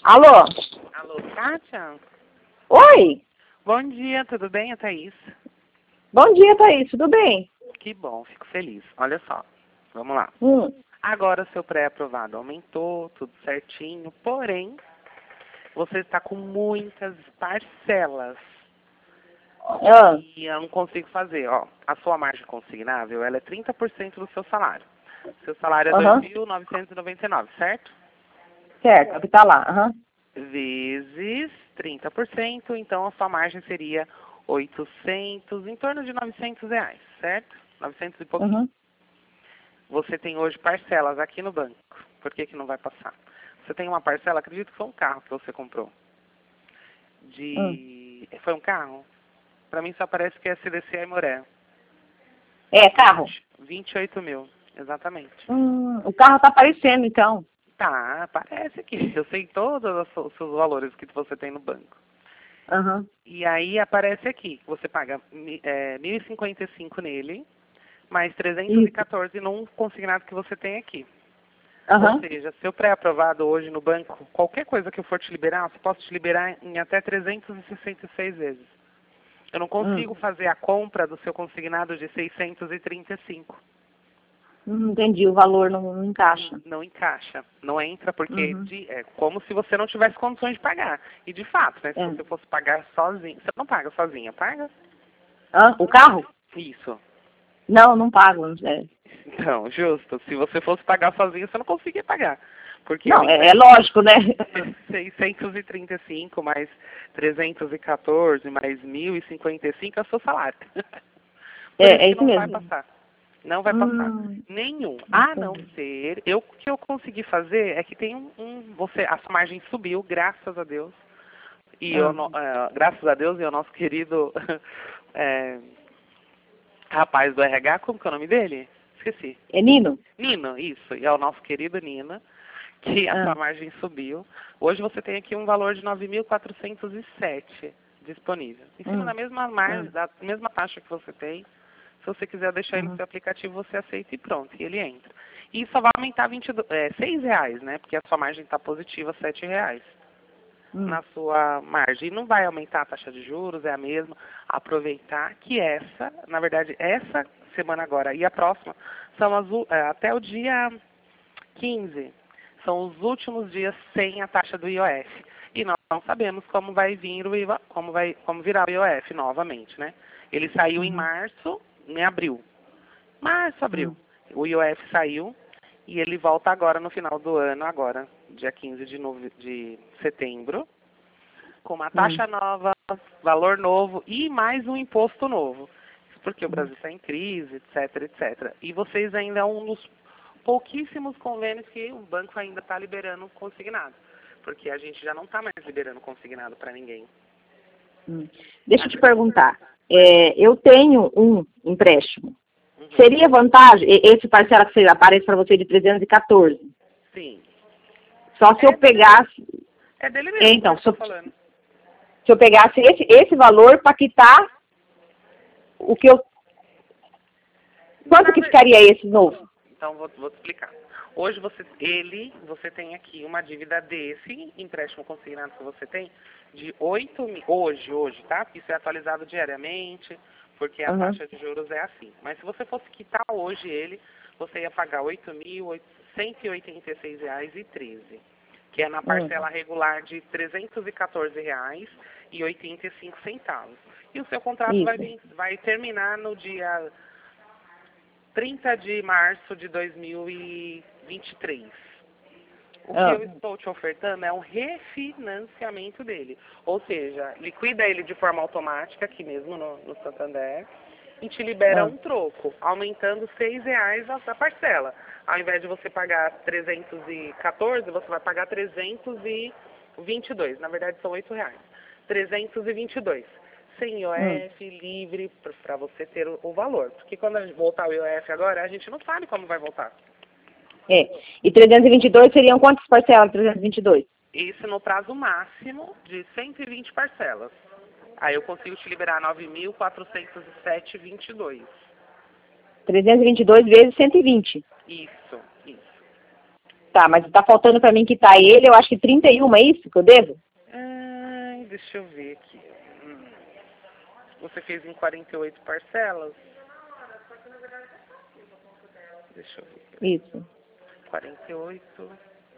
Alô? Alô, Kátia? Oi? Bom dia, tudo bem, Thaís? Bom dia, Thaís. Tudo bem? Que bom, fico feliz. Olha só, vamos lá. Hum. Agora seu pré-aprovado aumentou, tudo certinho, porém, você está com muitas parcelas. Ah, E eu não consigo fazer, ó. A sua margem consignável, ela é 30% do seu salário. Seu salário é aham. 2.999, certo? Certo, é o que tá lá. Aham. Vezes 30%, então a sua margem seria 800, em torno de R$ 900, certo? 900 e pouquinho. Uhum. Você tem hoje parcelas aqui no banco. Por que que não vai passar? Você tem uma parcela, acredito que foi um carro que você comprou. Foi um carro? Para mim só parece que é CDC Aimoré. É, carro. 28 mil, exatamente. O carro tá aparecendo, então. Tá, aparece aqui. Eu sei todos os seus valores que você tem no banco. Aham. E aí aparece aqui, você paga 1.055 nele, mais Isso. 314 num consignado que você tem aqui. Ou Aham. seja, seu pré-aprovado hoje no banco, qualquer coisa que eu for te liberar, eu posso te liberar em até 366 vezes. Eu não consigo fazer a compra do seu consignado de 635. Entendi. O valor não encaixa. Não encaixa, não entra, porque Uhum. é como se você não tivesse condições de pagar. E de fato, né, se É. você fosse pagar sozinho, você não paga sozinha, paga? O carro? Isso. Não pago. É. Então, justo. Se você fosse pagar sozinho, você não conseguia pagar. Porque o Não, é empréstimo lógico, né? é 635 mais 314 mais 1.055 é o seu salário. Por isso É que isso não vai mesmo. passar. Não vai passar. Nenhum. A não Entendi. ser, o que eu consegui fazer é que tem a sua margem subiu, graças a Deus. E graças a Deus e ao nosso querido eh, rapaz do RH, como que é o nome dele? Esqueci. É Nino? Nino, isso. E ao nosso querido Nina, que a sua Ah. margem subiu. Hoje você tem aqui um valor de 9.407 disponível. Em cima da mesma margem, da mesma taxa que você tem. Se você quiser deixar ele no seu aplicativo, você aceita e pronto, e ele entra. E só vai aumentar R$ 6, né? Porque a sua margem está positiva, R$ 7 na sua margem. E não vai aumentar a taxa de juros, é a mesma. Aproveitar que na verdade, essa semana agora e a próxima, são até o dia 15. São os últimos dias sem a taxa do IOF. E nós não sabemos como vai vir como virá o IOF novamente, né? Ele saiu em março, em abril. Março, abril. O IOF saiu e ele volta agora no final do ano, agora, dia 15 de setembro, com uma taxa nova, valor novo e mais um imposto novo. Isso porque o Brasil está em crise, etc, etc. E vocês ainda é um dos pouquíssimos convênios que o banco ainda está liberando consignado. Porque a gente já não está mais liberando consignado para ninguém. Deixa eu te perguntar. Eu tenho um empréstimo. Seria vantagem, esse parcela que aparece para você de 314? Sim. Só se eu pegasse... É dele mesmo Então, que eu estou falando. se eu pegasse esse valor para quitar o que eu... Quanto que ficaria esse novo? Então, vou te explicar. Hoje você tem aqui uma dívida desse empréstimo consignado que você tem de 8 mil, hoje, tá? Isso é atualizado diariamente, porque a taxa de juros é assim. Mas se você fosse quitar hoje ele, você ia pagar R$ 8.186,13, que é na parcela regular de R$ 314,85. E o seu contrato vai terminar no dia 30 de março de 2023. O que eu estou te ofertando é um refinanciamento dele. Ou seja, liquida ele de forma automática, aqui mesmo no Santander, e te libera um troco, aumentando R$ 6 a parcela. Ao invés de você pagar 314, você vai pagar 322. Na verdade, são R$ 8. 322. Sem IOF, livre, para você ter o valor. Porque quando a gente voltar o IOF agora, a gente não sabe como vai voltar. E 322 seriam quantas parcelas, 322? Isso no prazo máximo de 120 parcelas. Aí eu consigo te liberar 9.407,22. 322 vezes 120. Isso. Tá, mas tá faltando pra mim quitar ele, eu acho que 31, é isso que eu devo? Ai, deixa eu ver aqui. Você fez em 48 parcelas? Deixa eu ver. Isso. 48,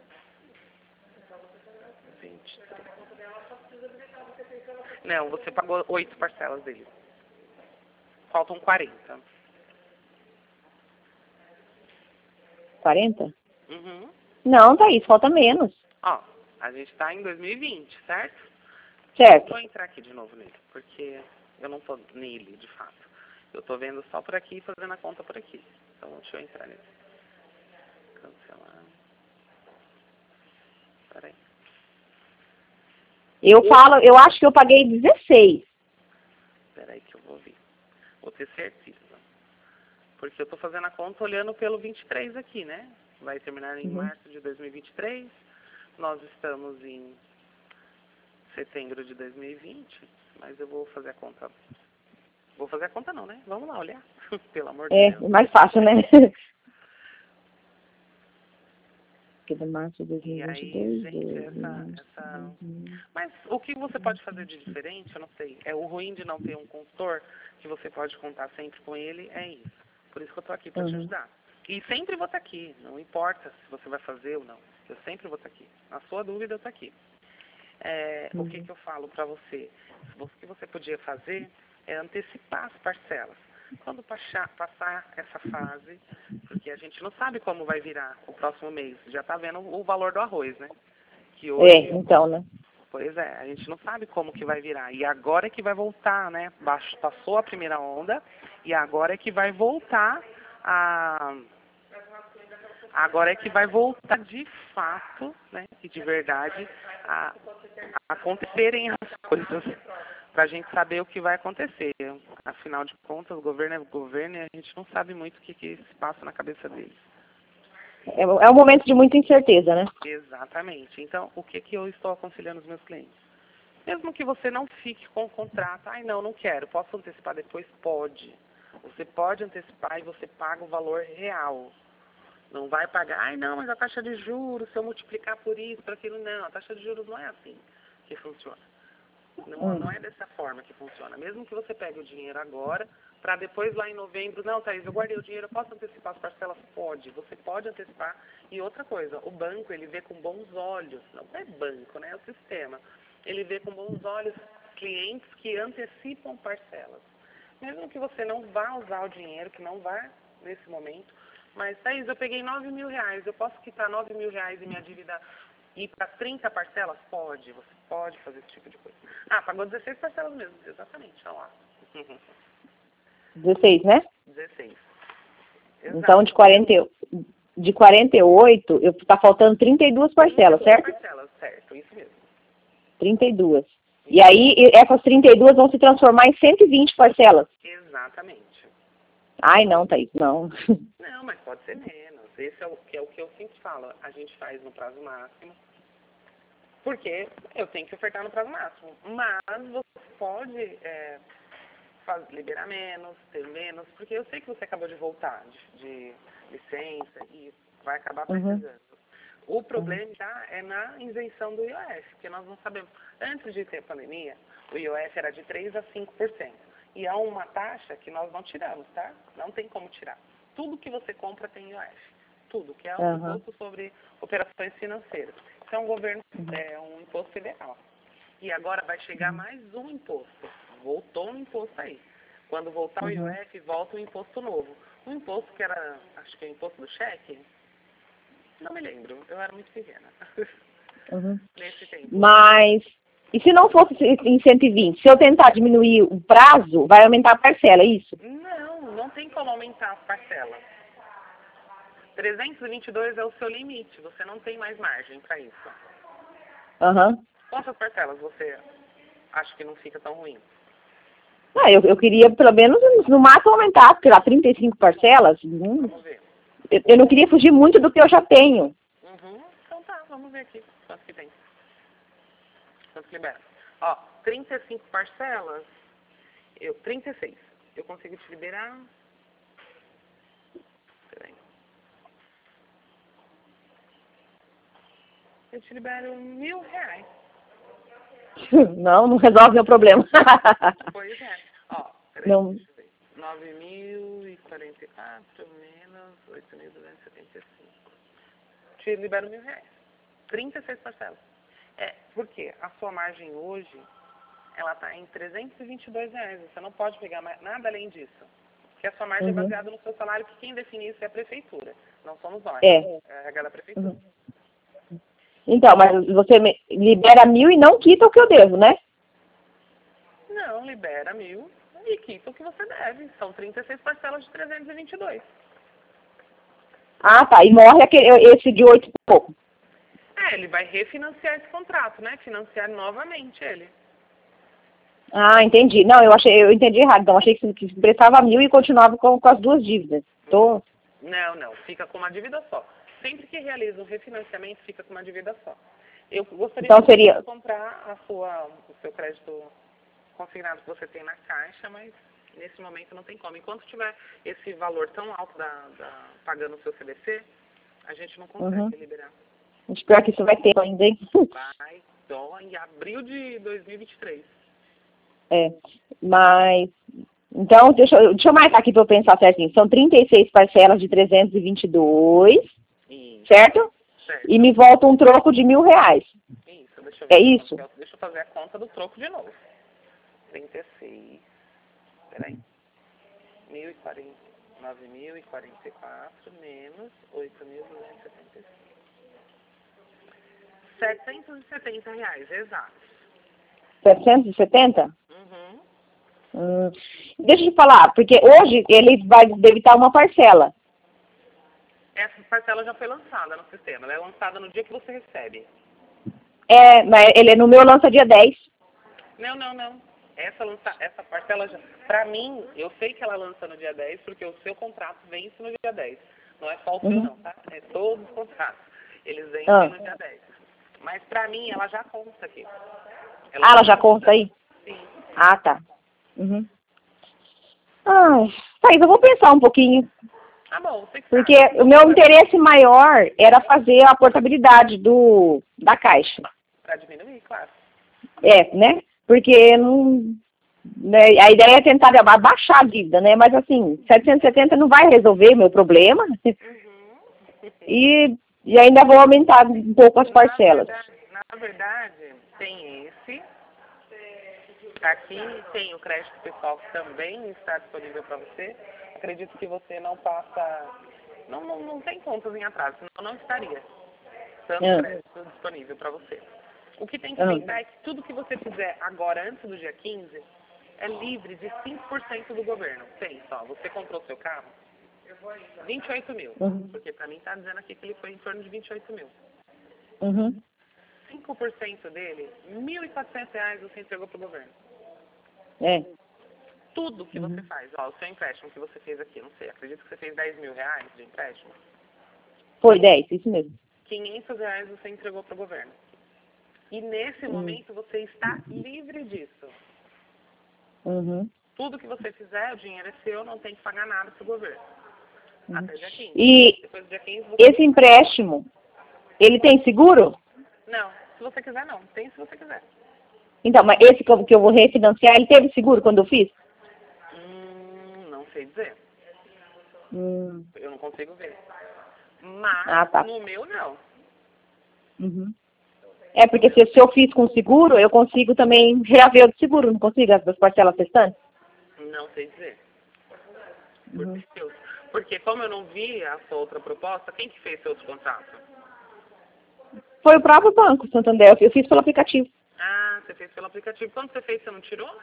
23. Não, você pagou 8 parcelas dele. Faltam 40. 40? Uhum. Não, Thaís, falta menos. Ó, a gente tá em 2020, certo? Certo. Vou entrar aqui de novo nele, porque eu não tô nele, de fato. Eu tô vendo só por aqui e fazendo a conta por aqui. Então, deixa eu entrar nele. Cancelar. Peraí. Eu acho que eu paguei 16. Peraí que eu vou ver. Vou ter certeza. Porque eu tô fazendo a conta olhando pelo 23 aqui, né? Vai terminar em março de 2023. Nós estamos em setembro de 2020. Mas eu vou fazer a conta. Vou fazer a conta não, né? Vamos lá olhar. Pelo amor de Deus. É mais fácil, né? Porque de março de E 2022... aí, gente, Mas o que você pode fazer de diferente, eu não sei. É o ruim de não ter um consultor, que você pode contar sempre com ele, é isso. Por isso que eu tô aqui para te ajudar. E sempre vou estar aqui, não importa se você vai fazer ou não. Eu sempre vou estar aqui. Na sua dúvida, eu tô aqui. O que eu falo para você? O que você podia fazer é antecipar as parcelas. Quando passar essa fase, porque a gente não sabe como vai virar o próximo mês. Já está vendo o valor do arroz, né? Que hoje, então, né? pois é, a gente não sabe como que vai virar. E agora é que vai voltar, né? Passou a primeira onda e agora é que vai voltar a... Agora é que vai voltar de fato, né? E de verdade, a acontecerem as coisas. Para a gente saber o que vai acontecer. Afinal de contas, o governo é o governo e a gente não sabe muito o que se passa na cabeça deles. É um momento de muita incerteza, né? Exatamente. Então, o que eu estou aconselhando os meus clientes? Mesmo que você não fique com o contrato, não quero, posso antecipar depois? Pode. Você pode antecipar e você paga o valor real. Não vai pagar, não, mas a taxa de juros, se eu multiplicar por isso, por aquilo, não. A taxa de juros não é assim que funciona. Não é dessa forma que funciona. Mesmo que você pegue o dinheiro agora, para depois lá em novembro, não, Thaís, eu guardei o dinheiro, eu posso antecipar as parcelas? Pode, você pode antecipar. E outra coisa, o banco, ele vê com bons olhos, não é banco, né, é o sistema. Ele vê com bons olhos clientes que antecipam parcelas. Mesmo que você não vá usar o dinheiro, que não vá nesse momento, mas, Thaís, eu peguei 9 mil reais, eu posso quitar 9 mil reais e minha dívida ir para 30 parcelas? Pode, você pode fazer esse tipo de coisa. Pagou 16 parcelas mesmo, exatamente, olha lá. 16, né? 16. Então, de 48, tá faltando 32 parcelas, certo? 32 parcelas, certo, isso mesmo. 32. E aí, essas 32 vão se transformar em 120 parcelas. Exatamente. Ai, não, Thaís, não. Não, mas pode ser menos. Esse é o que eu sempre falo. A gente faz no prazo máximo. Porque eu tenho que ofertar no prazo máximo. Mas você pode liberar menos, ter menos, porque eu sei que você acabou de voltar de licença e vai acabar precisando. O problema é na isenção do IOF, porque nós não sabemos. Antes de ter a pandemia, o IOF era de 3% a 5%. E é uma taxa que nós não tiramos, tá? Não tem como tirar. Tudo que você compra tem IOF. Tudo, que é um imposto sobre operações financeiras. Isso é um governo, um imposto federal. E agora vai chegar mais um imposto. Voltou um imposto aí. Quando voltar o IOF, volta um imposto novo. Um imposto que era, acho que é o imposto do cheque. Não me lembro, eu era muito pequena. Nesse tempo. Mas, e se não fosse em 120? Se eu tentar diminuir o prazo, vai aumentar a parcela, é isso? Não tem como aumentar as parcelas. 322 é o seu limite, você não tem mais margem para isso. Quantas parcelas você acha que não fica tão ruim? Eu queria, pelo menos, no máximo aumentar, porque lá 35 parcelas. Vamos ver. Eu não queria fugir muito do que eu já tenho. Então tá, vamos ver aqui quanto que tem. Quanto que libera. Ó, 35 parcelas, 36. Eu consigo te liberar. Peraí. Eu te libero R$1.000. Não, não resolve meu problema. Pois é. Ó, peraí, Não. deixa eu ver. 9.044 menos 8.275. Te libero R$1.000. 36 parcelas. Por quê? A sua margem hoje, ela está em R$322. Você não pode pegar nada além disso. Porque a sua margem é baseada no seu salário, que quem define isso é a prefeitura. Não somos nós. É a regra da prefeitura. Então, mas você me libera 1.000 e não quita o que eu devo, né? Não, libera 1.000 e quita o que você deve. São 36 parcelas de 322. Ah, tá. E morre esse de 8 e pouco. Ele vai refinanciar esse contrato, né? Financiar novamente ele. Ah, entendi. Não, eu entendi errado. Então, achei que prestava 1.000 e continuava com as duas dívidas. Não. Fica com uma dívida só. Sempre que realiza um refinanciamento, fica com uma dívida só. Eu gostaria de comprar o seu crédito consignado que você tem na Caixa, mas nesse momento não tem como. Enquanto tiver esse valor tão alto pagando o seu CDC, a gente não consegue liberar. Espero que isso vai ter ainda, hein? Vai, só em abril de 2023. Mas... Então, deixa eu marcar aqui para eu pensar certinho. São 36 parcelas de 322, certo? E me volta um troco de R$1.000. Isso, deixa eu ver. Isso? Deixa eu fazer a conta do troco de novo. 36, peraí. 9.044 menos 8.275. R$770, exato. 770? Deixa eu te falar, porque hoje ele vai debitar uma parcela. Essa parcela já foi lançada no sistema. Ela é lançada no dia que você recebe. Mas ele no meu lança dia 10. Não. Essa parcela já... Pra mim, eu sei que ela lança no dia 10, porque o seu contrato vence no dia 10. Não é só o seu não, tá? É todos os contratos. Eles vencem no dia 10. Mas pra mim, ela já consta aqui. Ela já consta aí? Sim. Ah, tá. Thaís, eu vou pensar um pouquinho. Ah, bom, você que porque sabe. O meu interesse maior era fazer a portabilidade da Caixa. Pra diminuir, claro. Né? Porque não... Né, a ideia é tentar abaixar a dívida, né? Mas assim, 770 não vai resolver o meu problema. E ainda vou aumentar um pouco as parcelas. Na verdade, tem esse. Aqui tem o crédito pessoal que também está disponível para você. Acredito que você não passa... Não tem contas em atraso, senão não estaria tanto crédito disponível para você. O que tem que pensar é que tudo que você fizer agora, antes do dia 15, é livre de 5% do governo. Pensa, ó, você comprou seu carro, 28 mil. Porque para mim está dizendo aqui que ele foi em torno de 28 mil. 5% dele, R$1.400 você entregou para o governo. Tudo que você faz, ó, o seu empréstimo que você fez aqui, não sei, acredito que você fez R$10.000 de empréstimo. Foi 10, isso mesmo. R$500 você entregou para o governo. E nesse momento você está livre disso. Tudo que você fizer, o dinheiro é seu, não tem que pagar nada para o governo. Até dia 15. E depois do dia 15, esse empréstimo, ele tem seguro? Não, se você quiser não. Tem se você quiser. Então, mas esse que eu vou refinanciar, ele teve seguro quando eu fiz? Não sei dizer. Eu não consigo ver. Mas no meu, não. Porque se eu fiz com seguro, eu consigo também reaver o seguro, não consigo as parcelas restantes? Não sei dizer. Por Deus. Porque como eu não vi a sua outra proposta, quem que fez seu outro contrato? Foi o próprio Banco Santander, eu fiz pelo aplicativo. Ah, você fez pelo aplicativo. Quando você fez, você não tirou?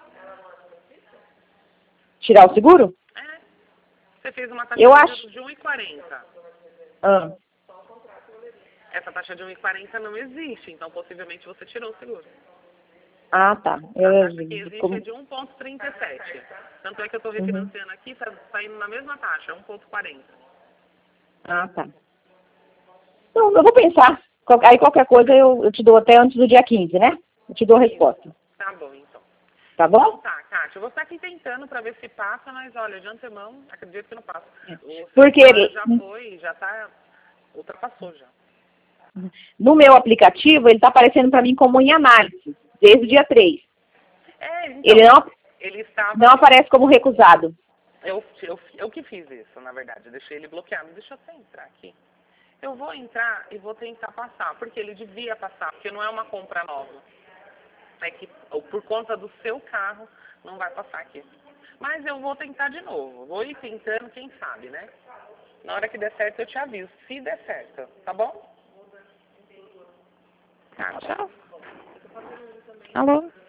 Tirar o seguro? Você fez uma taxa de 1,40. Essa taxa de 1,40 não existe, então possivelmente você tirou o seguro. Ah, tá. A taxa que existe é de 1,37. Tanto é que eu estou refinanciando aqui, está saindo na mesma taxa, 1,40. Ah, tá. Então, eu vou pensar. Aí qualquer coisa eu te dou até antes do dia 15, né? Eu te dou a resposta. Tá bom, então. Tá bom? Então tá, Kátia, eu vou estar aqui tentando para ver se passa, mas olha, de antemão, acredito que não passa. Porque Já ultrapassou já. No meu aplicativo, ele está aparecendo para mim como em análise, desde o dia 3. Então, Ele não aparece como recusado. Eu que fiz isso, na verdade. Eu deixei ele bloqueado. Deixa eu até entrar aqui. Eu vou entrar e vou tentar passar, porque ele devia passar, porque não é uma compra nova. É que por conta do seu carro não vai passar aqui. Mas eu vou tentar de novo. Vou ir tentando, quem sabe, né? Na hora que der certo eu te aviso. Se der certo, tá bom? Tá, tchau. Alô?